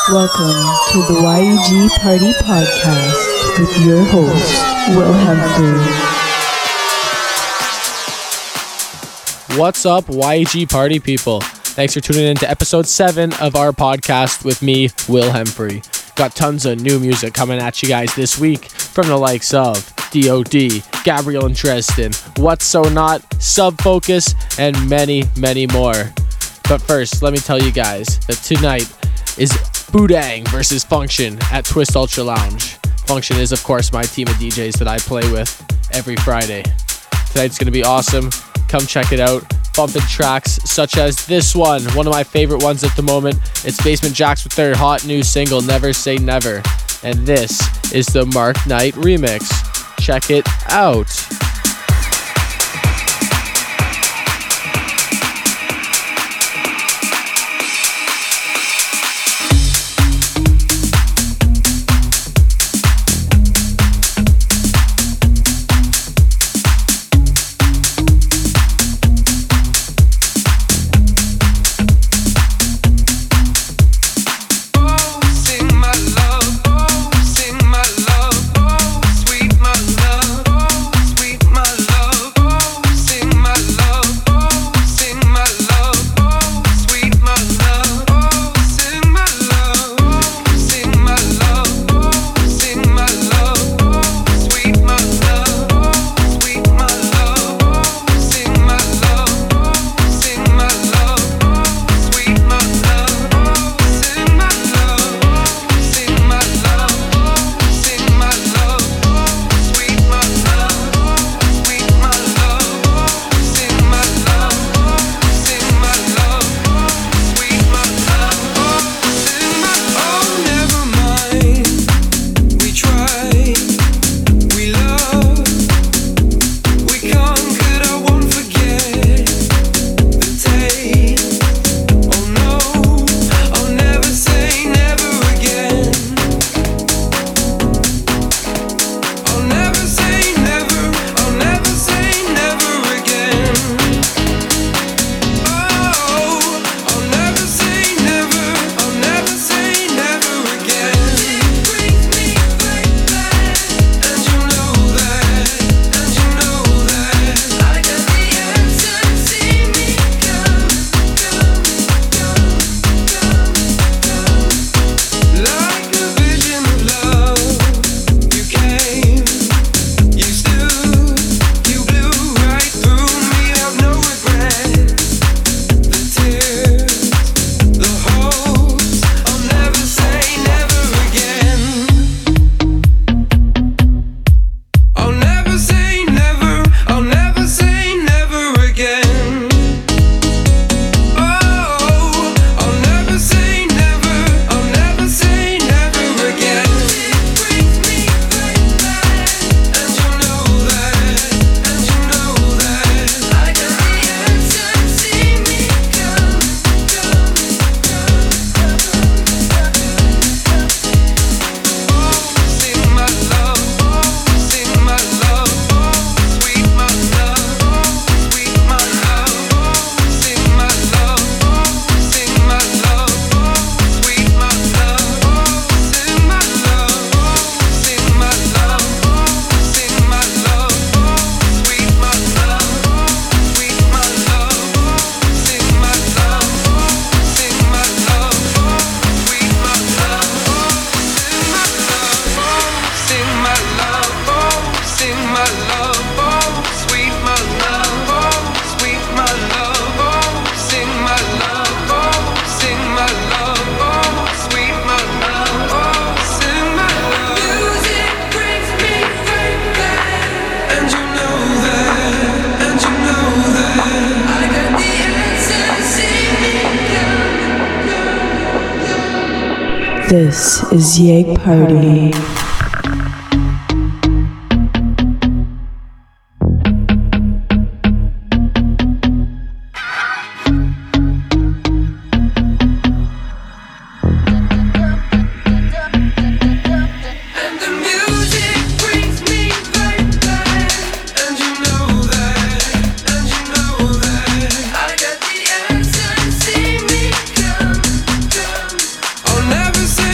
Welcome to the YEG Party Podcast with your host, Will Humphrey. What's up, YEG Party people? Thanks for tuning in to episode 7 of our podcast with me, Will Humphrey. Got tons of new music coming at you guys this week from the likes of D.O.D., Gabriel and Dresden, What's So Not, Sub Focus, and many, many more. But first, let me tell you guys that tonight is Boudang versus Function at Twist Ultra Lounge. Function is, of course, my team of DJs that I play with every Friday. Tonight's going to be awesome. Come check it out. Bumping tracks such as this one of my favorite ones at the moment. It's Basement Jaxx with their hot new single, Never Say Never. And this is the Mark Knight remix. Check it out. This is YEG Party. Never say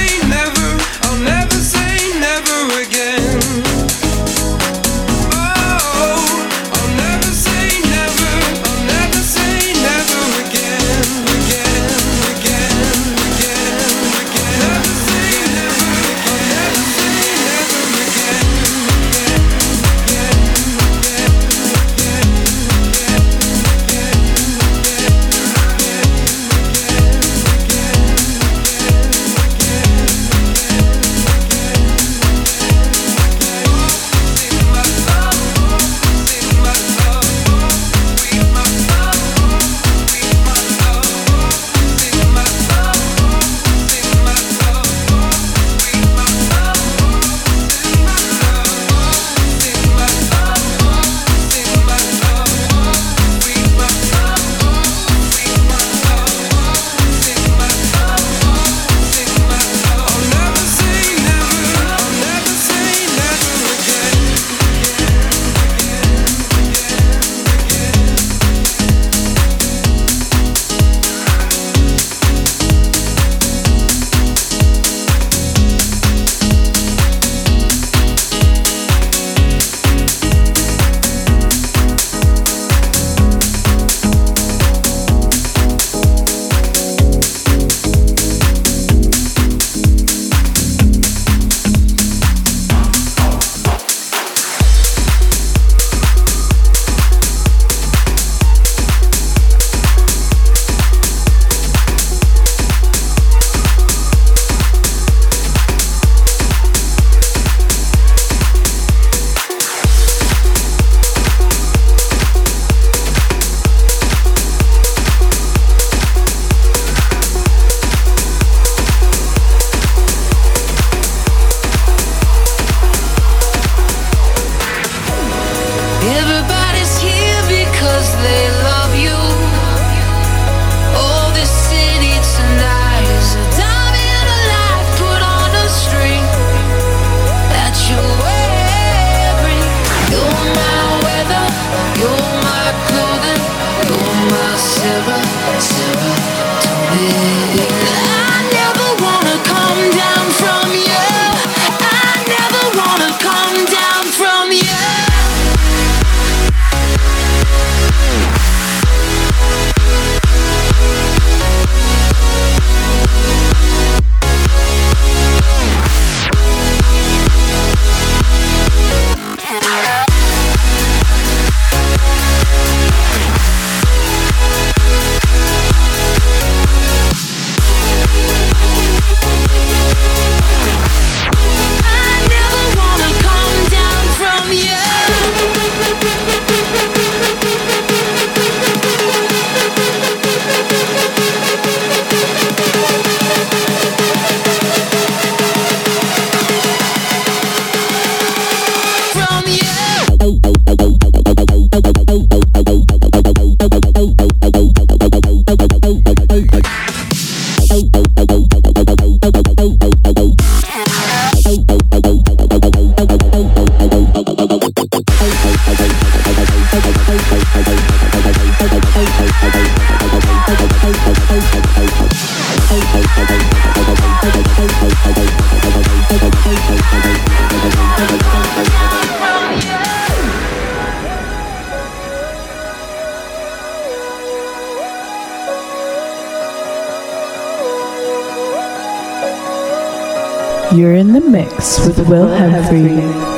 You're in the mix with Will Hemfrey.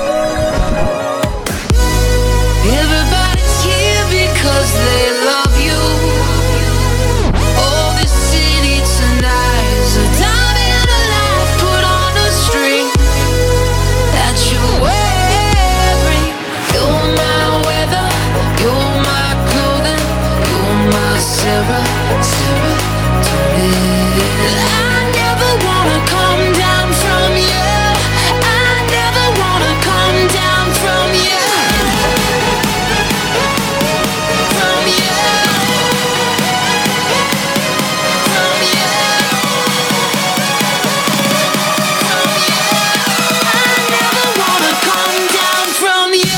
Everybody's here because they love you. Oh, this city tonight is a time in a life put on a string that you're wearing. You're my weather, you're my clothing, you're my serotonin. I never wanna come down from you. I never wanna come down from you. From you. From you. From you. I never wanna come down from you.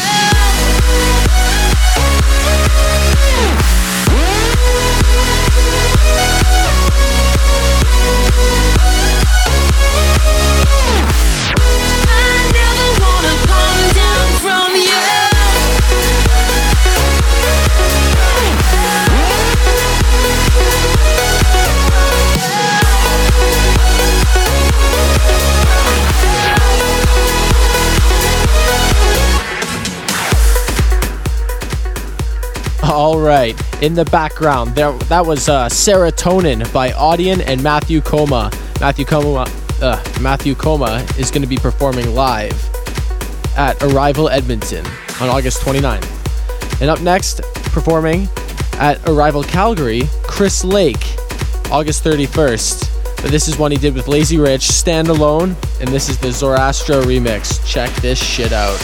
All right, in the background, that was Serotonin by Audion and Matthew Koma. Matthew Koma is going to be performing live at Arrival Edmonton on August 29th. And up next, performing at Arrival Calgary, Chris Lake, August 31st. But this is one he did with Lazy Rich, Stand Alone, and this is the Zoroastro remix. Check this shit out.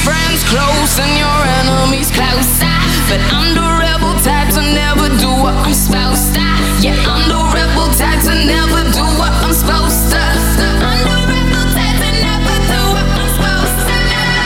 friends close and your enemies closer. But I'm the rebel type to never do what I'm supposed to. Yeah, I'm the rebel type to never do what I'm supposed to. I'm the rebel type to never do what I'm supposed to.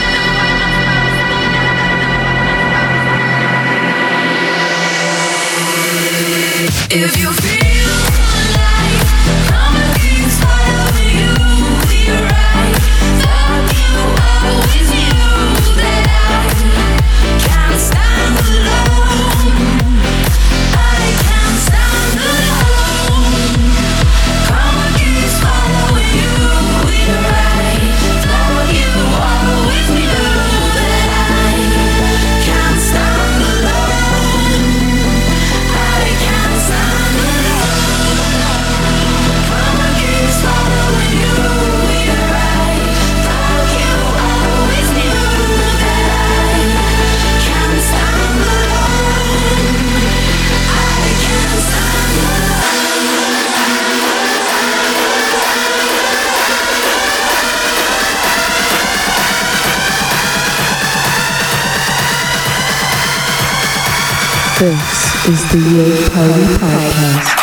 If you feel alive, I'ma keep following you. We're right. Thought you always knew that I can't stand alone. I can't stand alone. I'ma keep following you. We're right. Thought you always knew that I can't stand alone. I can't stand alone. I'ma keep following you. We're right. Thought you always knew that I can't stand alone. I can't stand alone. This is the Yay Party Podcast.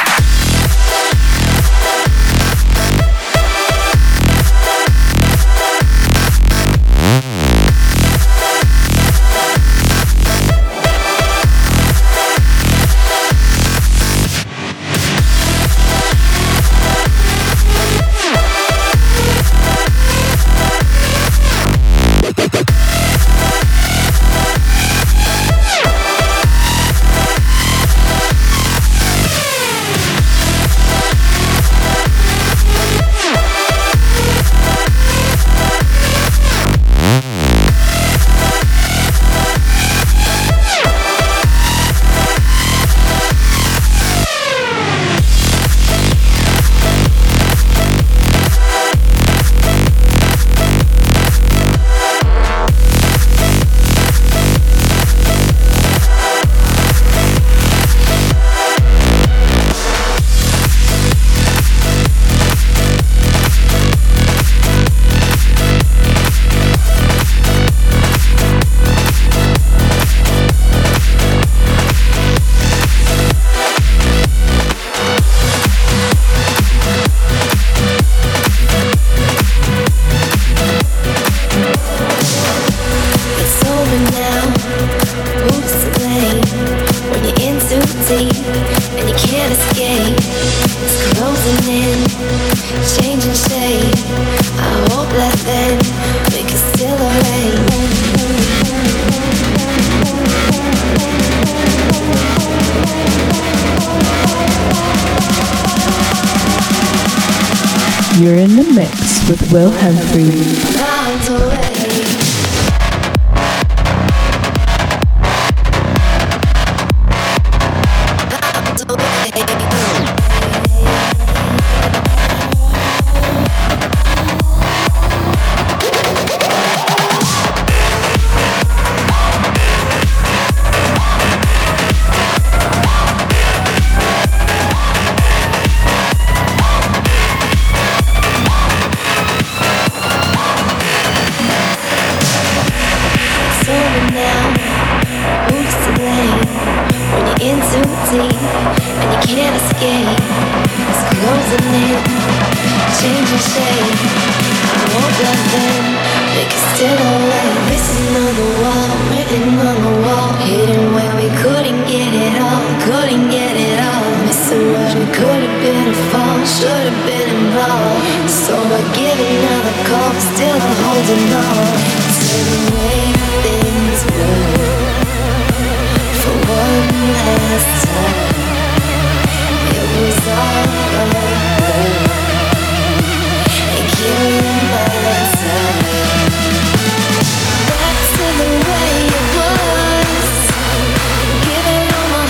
It's over now. Who's to blame when you're in too deep and you can't escape? It's closing in, changing shape. I hope that then we can still You're in the mix with Will Humphrey. miles away. Back to the way it was. Give it all my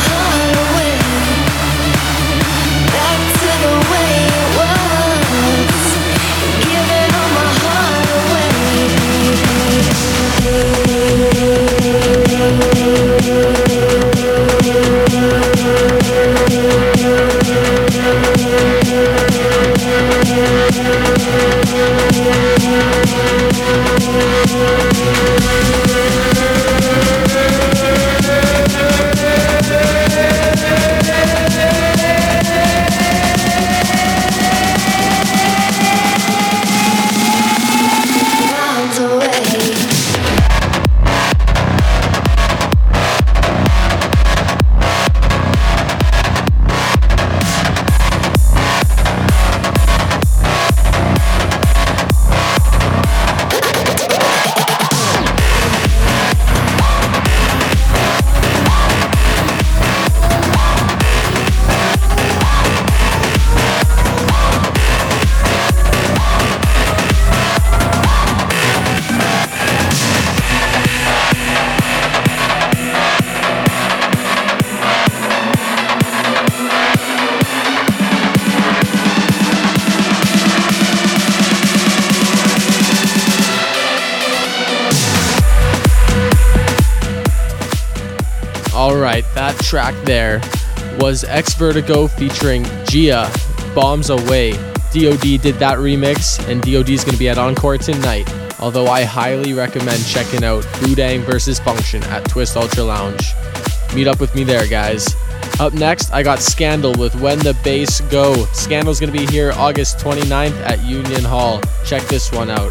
Alright, that track there was X Vertigo featuring Gia, Bombs Away. DOD did that remix, and DOD is going to be at Encore tonight. Although I highly recommend checking out Boudang vs. Function at Twist Ultra Lounge. Meet up with me there, guys. Up next, I got Scandal with When the Bass Go. Scandal's going to be here August 29th at Union Hall. Check this one out.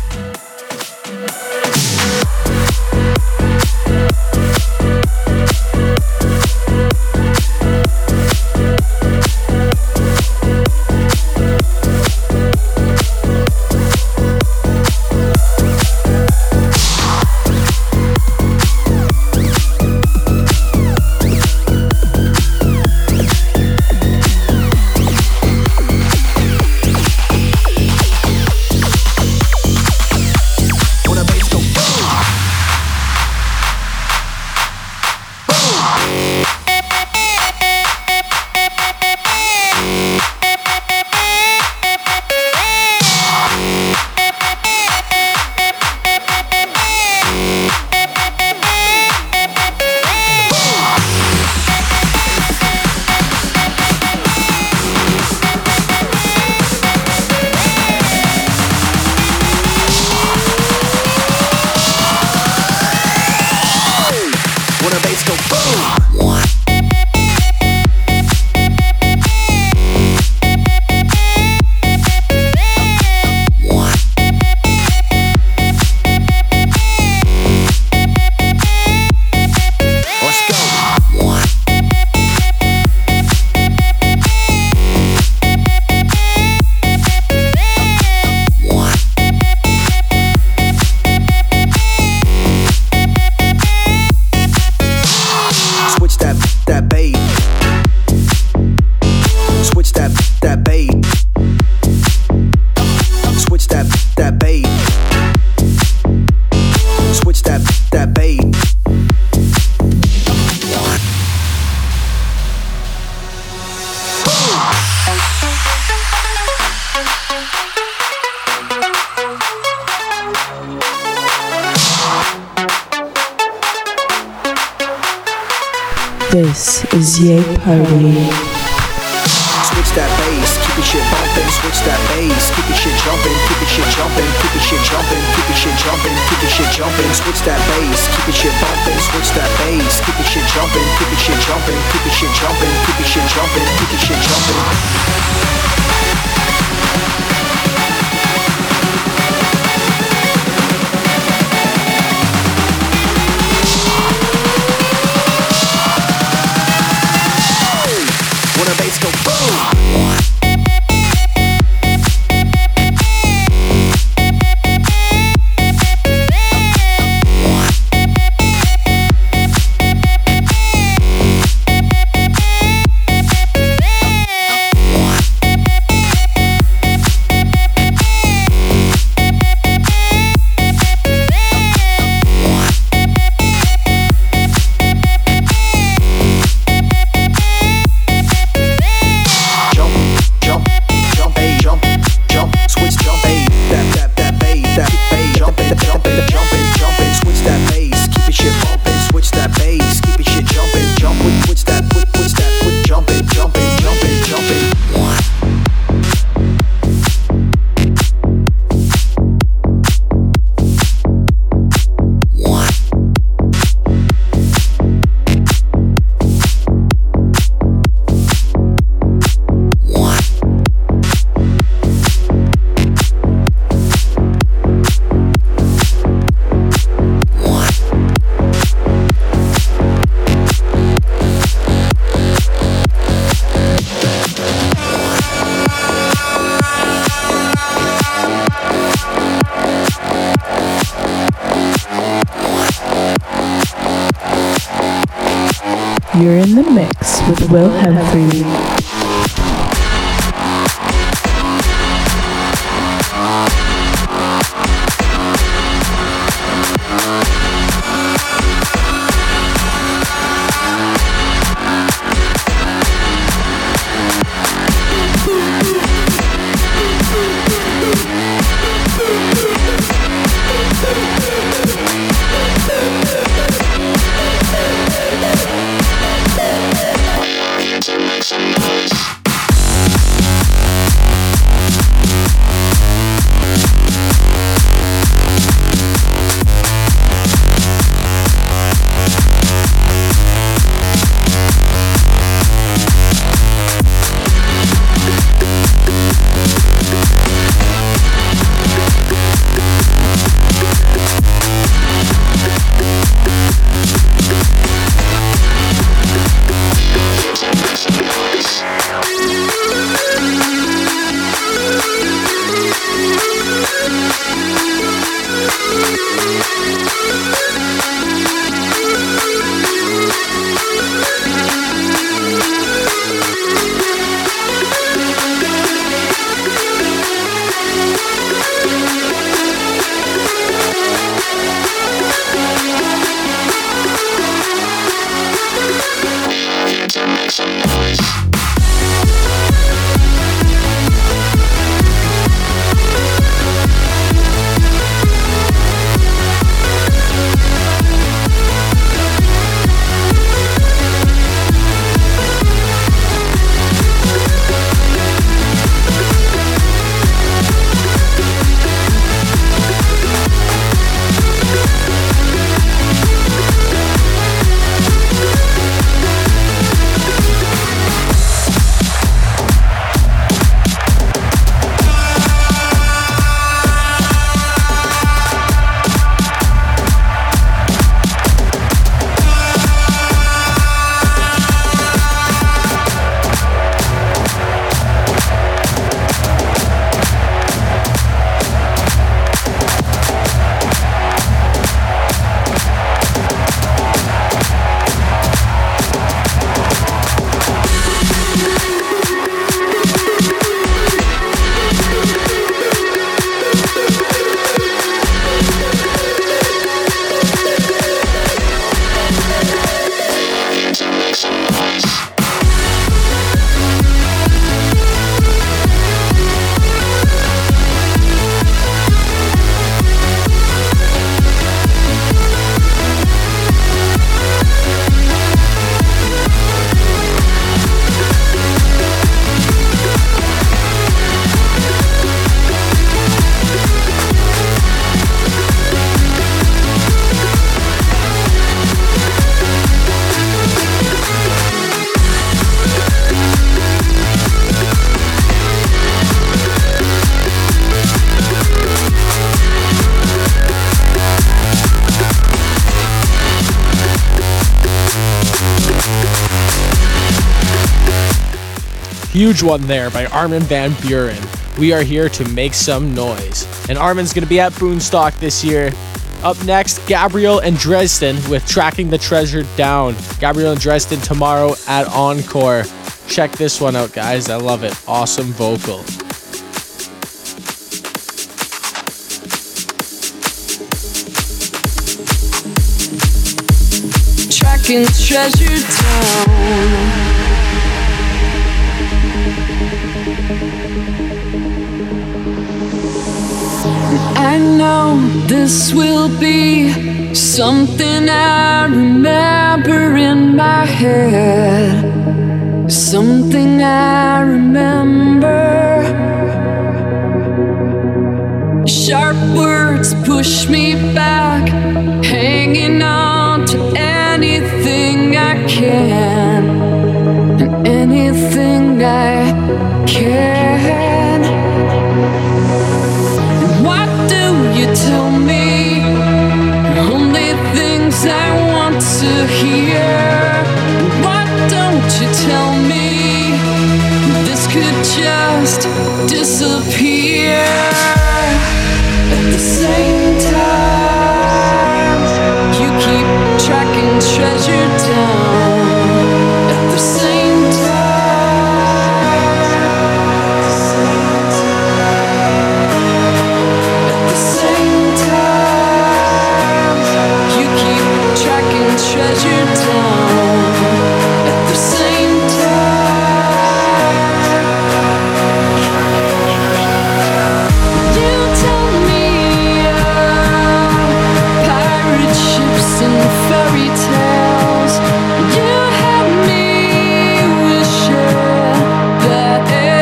This is Ye Party. Switch that bass, keep your shit bumping. Switch that bass, keep your shit jumping. Keep your shit jumping, keep your shit jumping. Keep your shit jumping, keep your shit jumping. Switch that bass, keep your shit bumping. Switch that bass, keep your shit jumping. Keep your shit jumping, keep your shit jumping. Keep your shit jumping, keep your shit jumping. When the bass go boom. You're in the mix with Will Humphrey. Huge one there by Armin van Buuren. We are here to make some noise. And Armin's going to be at Boonstock this year. Up next, Gabriel and Dresden with Tracking the Treasure Down. Gabriel and Dresden tomorrow at Encore. Check this one out, guys. I love it. Awesome vocal. Tracking treasure down. I know this will be something I remember in my head. Something I remember. Sharp words push me back, hanging on to anything I can, and anything I can. And what do you tell me? Only things I want to hear. What don't you tell me? This could just disappear. At the same time, you keep tracking treasure down. At the same time, at the same time, you keep tracking treasure down. At the same time, you tell me pirate ships and fairy tales. You have me wishing that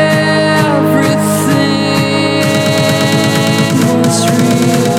everything was real.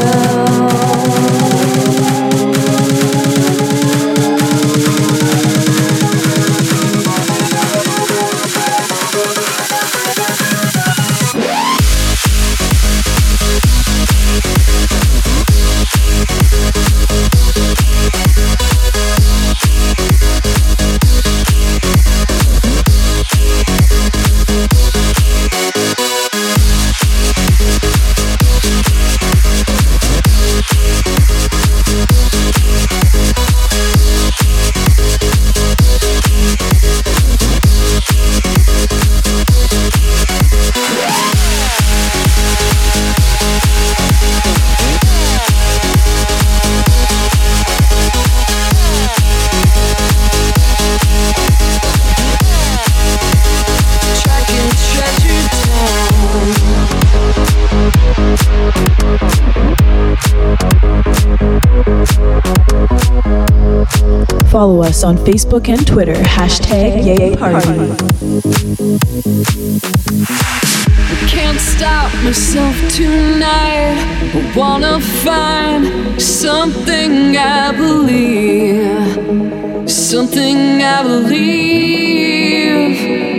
Tracking treasure down. Follow us on Facebook and Twitter, #YayParty. Can't stop myself tonight. I wanna find something I believe. Something I believe.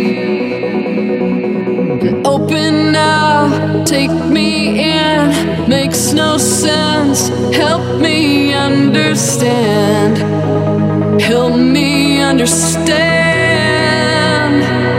And open up, take me in. Makes no sense. Help me understand. Help me understand.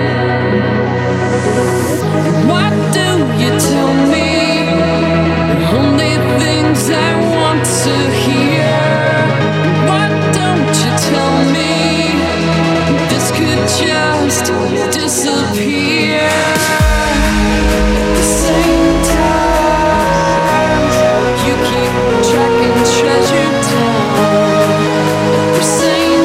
What do you tell me? Only things I want to hear. What don't you tell me? This could just disappear. At the same time, you keep tracking treasure down. At the same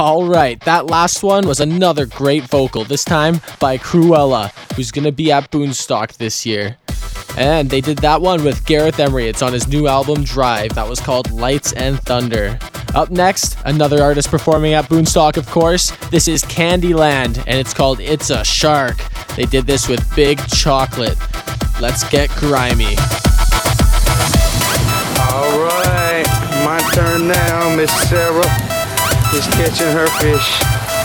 All right, that last one was another great vocal, this time by Cruella, who's going to be at Boonstock this year. And they did that one with Gareth Emery. It's on his new album, Drive. That was called Lights and Thunder. Up next, another artist performing at Boonstock, of course. This is Candyland, and it's called It's a Shark. They did this with Big Chocolate. Let's get grimy. All right, my turn now. Miss Sarah is catching her fish.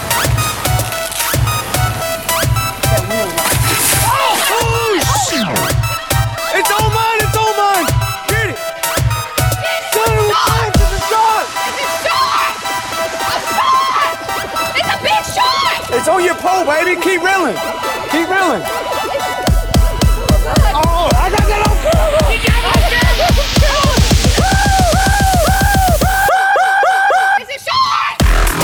It's all mine, it's all mine! Get it! Son of a bitch, it's a shark! It's a shark! A shark! It's a big shark! It's on your pole, baby. Keep reeling. Keep reeling. Oh, I got that on camera! You got it on camera! It's a shark!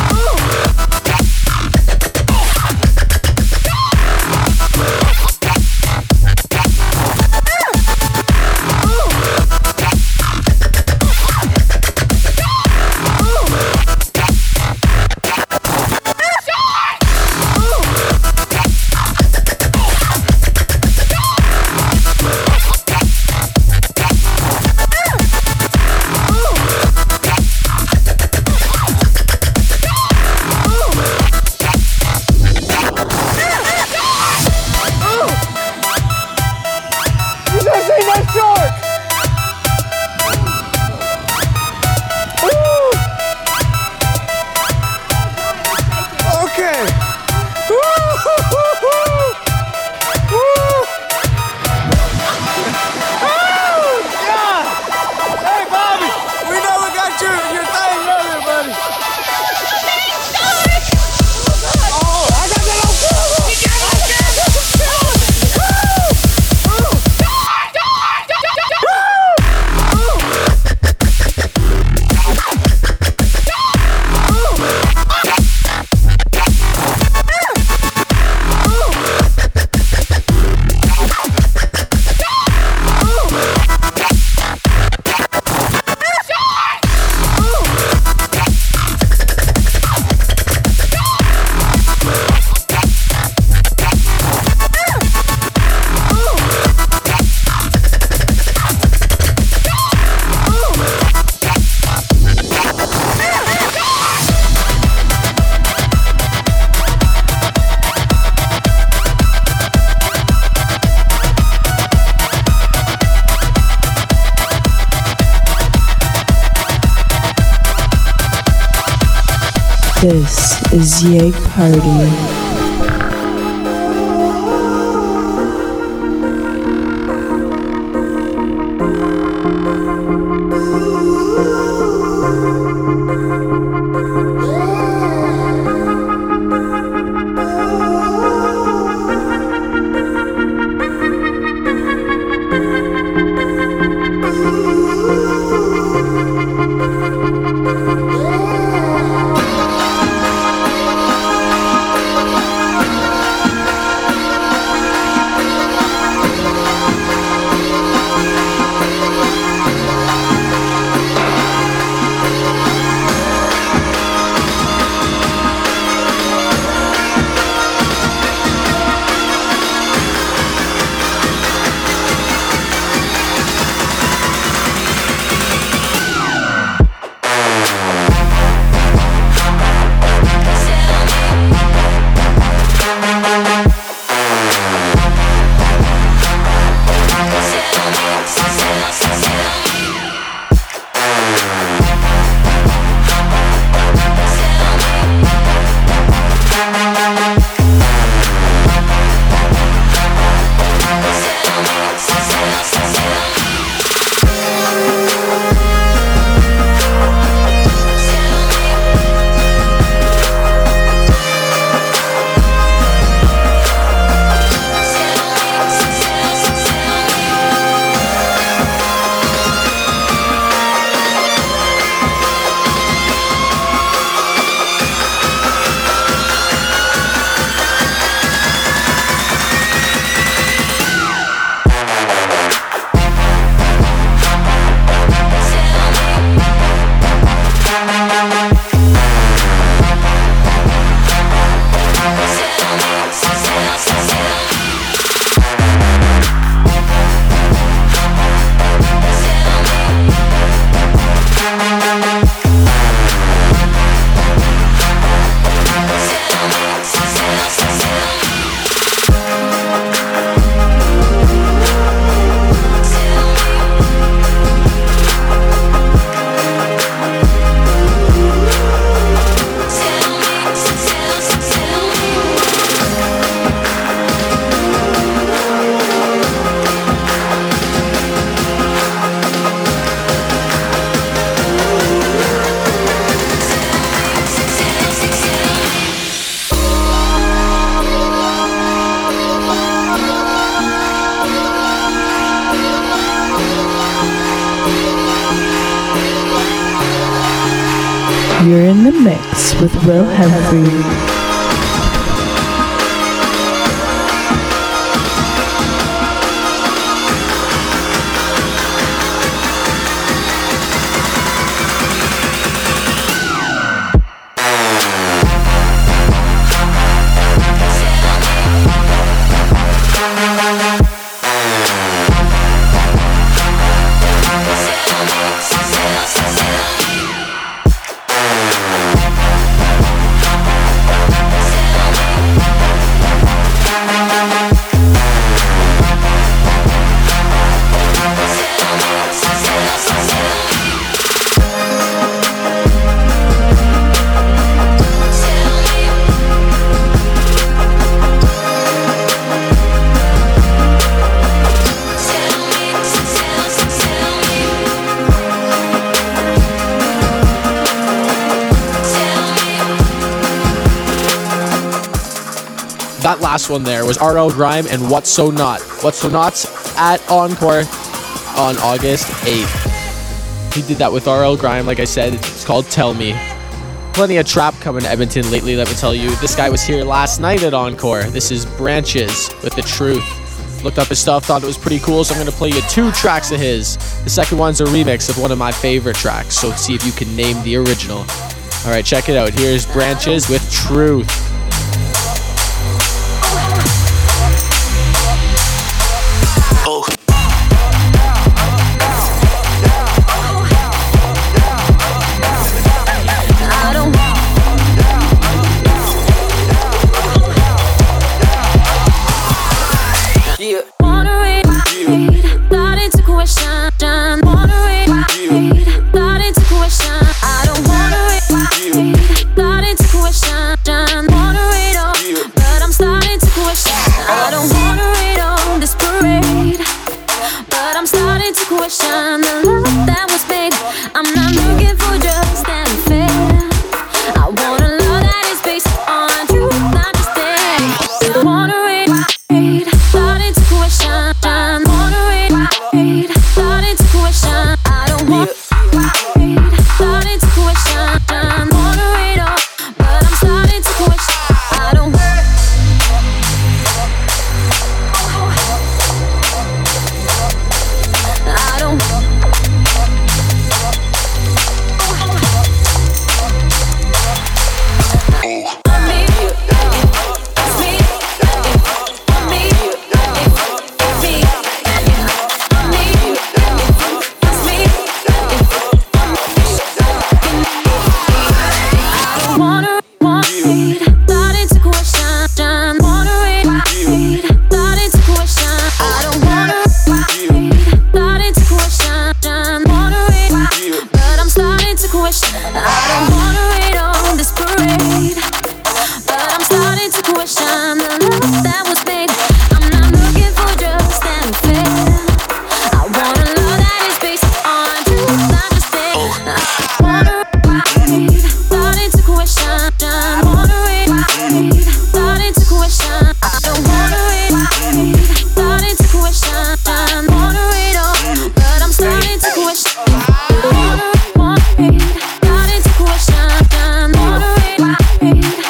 This is Yeg Party. You're in the mix with Will Humphrey. That last one there was RL Grime and What's So Not. What's So Not's at Encore on August 8th. He did that with RL Grime, like I said. It's called Tell Me. Plenty of trap coming to Edmonton lately, let me tell you. This guy was here last night at Encore. This is Branches with The Truth. Looked up his stuff, thought it was pretty cool, so I'm going to play you 2 tracks of his. The second one's a remix of one of my favorite tracks, so see if you can name the original. Alright, check it out. Here's Branches with Truth. Starting to question,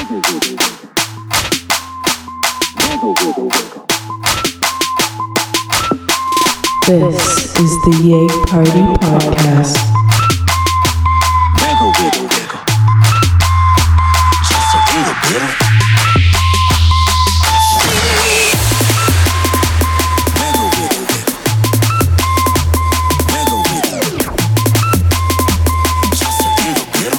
This is the Yay Party Podcast. Wiggle, wiggle, wiggle. Just a little bit. Wiggle, wiggle, wiggle. Wiggle, wiggle. Just a little bit.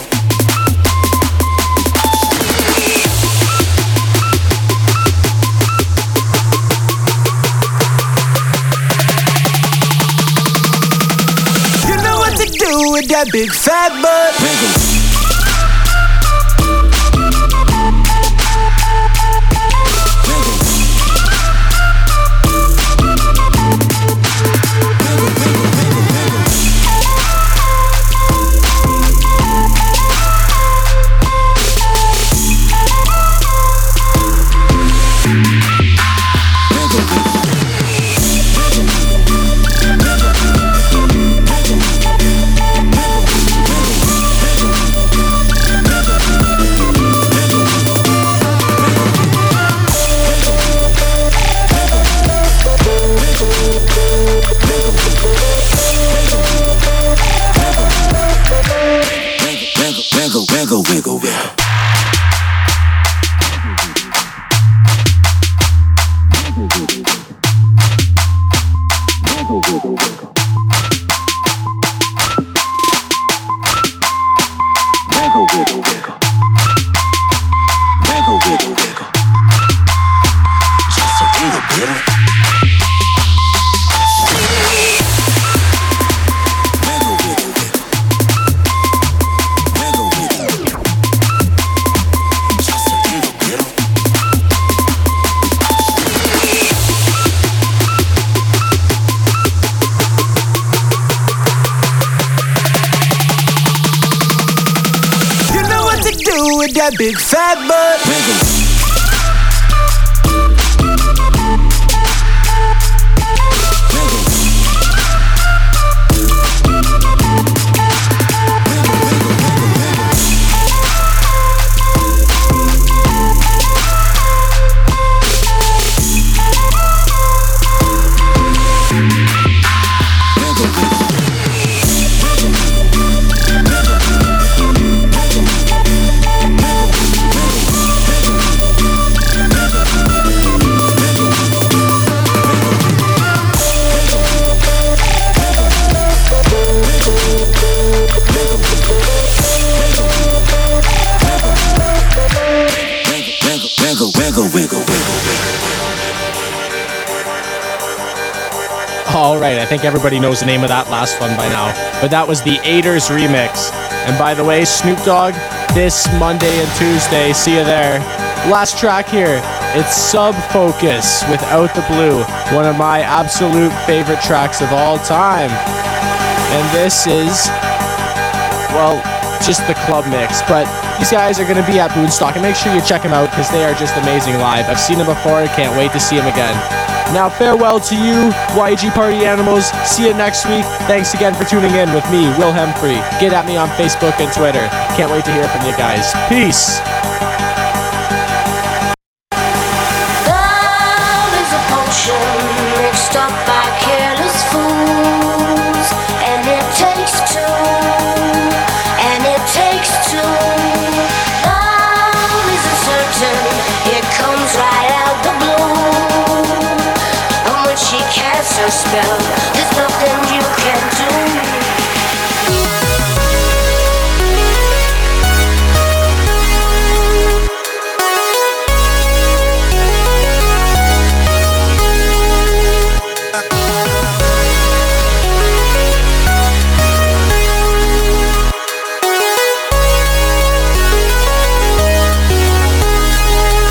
You know what to do with that big fat butt. Wiggle. Wiggle, wiggle, wiggle. Just a little bit. That big fat butt. Wiggle. All right, I think everybody knows the name of that last one by now, but that was the Aiders remix. And by the way, Snoop Dogg, this Monday and Tuesday, see you there. Last track here, it's Sub Focus with Out the Blue, one of my absolute favorite tracks of all time. And this is, well, just the club mix, but these guys are going to be at Boonstock, and make sure you check them out because they are just amazing live. I've seen them before, I can't wait to see them again. Now, farewell to you, YG Party Animals. See you next week. Thanks again for tuning in with me, Will Hemfrey. Get at me on Facebook and Twitter. Can't wait to hear from you guys. Peace. Love is a potion mixed up by careless fools, and it takes two, and it takes two. Love is uncertain, it comes right out the blue. She casts her spell, there's nothing you can do.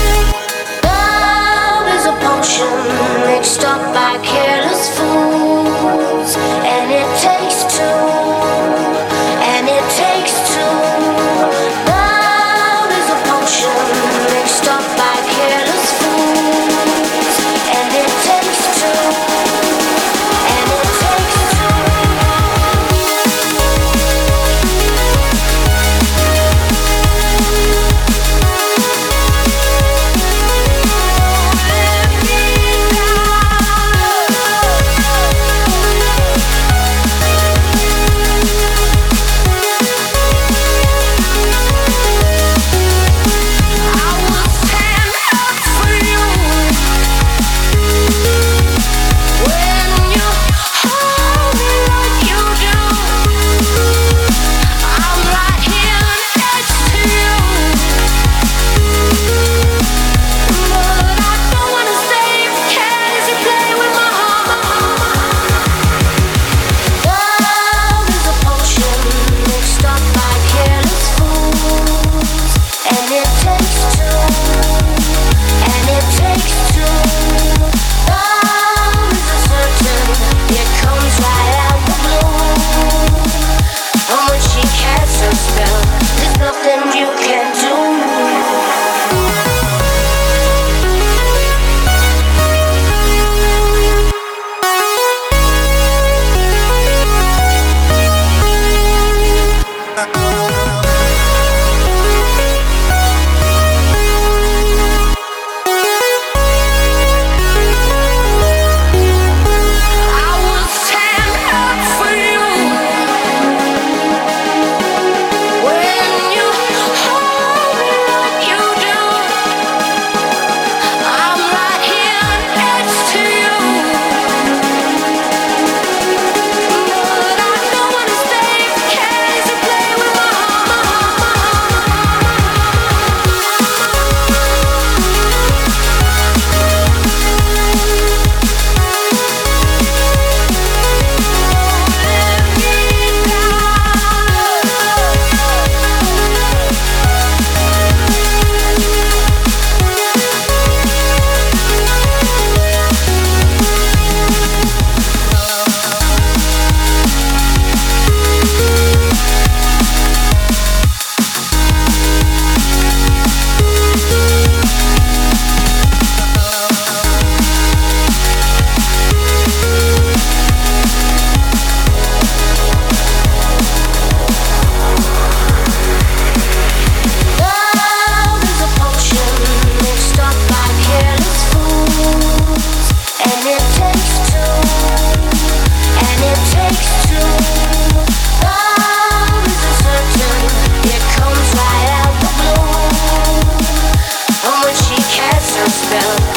Love is a potion mixed up by careless fools. And it takes two, and it takes two. Love is a certain, it comes right out the blue. And when she casts her spell, there's nothing you can do.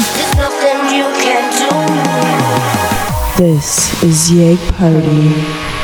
This is Yeg Party.